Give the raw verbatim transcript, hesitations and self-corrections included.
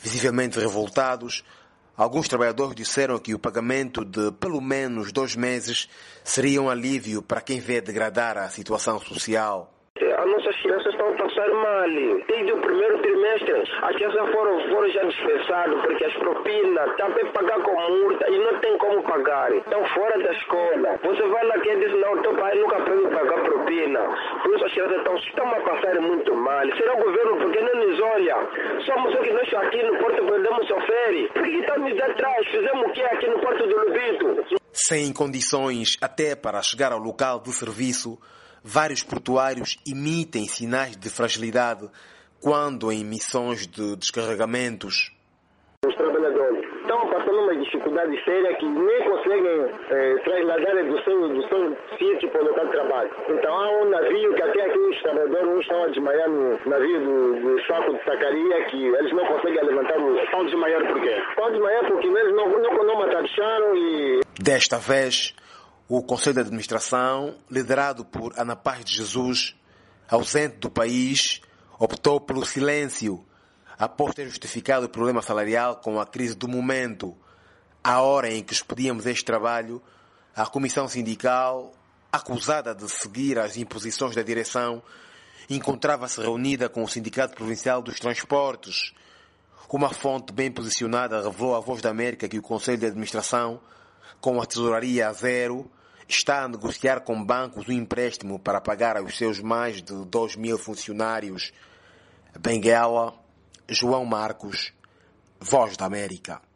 Visivelmente revoltados, alguns trabalhadores disseram que o pagamento de pelo menos dois meses seria um alívio para quem vê degradar a situação social. As nossas crianças estão a passar mal. Desde o primeiro trimestre, as crianças foram, foram já dispensadas porque as propinas estão a pagar com multa e não tem como pagar. Estão fora da escola. Você vai lá que diz, não, teu pai nunca pode pagar propina. Por isso as crianças estão, estão a passar muito mal. Será o governo porque não nos olha? Somos o que nós aqui no Porto podemos sofrer. Por que estamos atrás? Fizemos o que aqui no Porto do Lubito? Sem condições até para chegar ao local de serviço, vários portuários emitem sinais de fragilidade quando em missões de descarregamentos. Os trabalhadores estão passando uma dificuldade séria que nem conseguem eh, trasladar do seu, do seu sítio para o local de trabalho. Então há um navio que até aqui os trabalhadores uns estão a desmaiar no navio do, do saco de sacaria que eles não conseguem levantar o... Estão a desmaiar por quê? Estão a desmaiar porque eles não, não, não mataram e... Desta vez, o Conselho de Administração, liderado por Ana Paz de Jesus, ausente do país, optou pelo silêncio, após ter justificado o problema salarial com a crise do momento. À hora em que expedíamos este trabalho, a Comissão Sindical, acusada de seguir as imposições da direção, encontrava-se reunida com o Sindicato Provincial dos Transportes. Uma fonte bem posicionada revelou à Voz da América que o Conselho de Administração, com a tesouraria a zero, está a negociar com bancos um empréstimo para pagar aos seus mais de dois mil funcionários. Benguela, João Marcos, Voz da América.